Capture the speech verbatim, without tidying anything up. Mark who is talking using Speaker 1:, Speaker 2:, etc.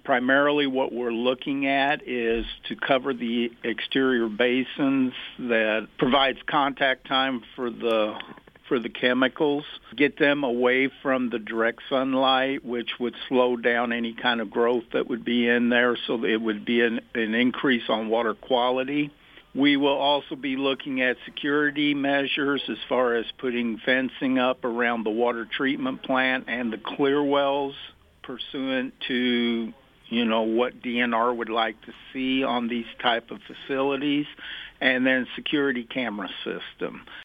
Speaker 1: Primarily what we're looking at is to cover the exterior basins that provides contact time for the for the chemicals, get them away from the direct sunlight, which would slow down any kind of growth that would be in there, so it would be an, an increase on water quality. We will also be looking at security measures as far as putting fencing up around the water treatment plant and the clear wells pursuant to, you know, what D N R would like to see on these type of facilities, and then security camera system.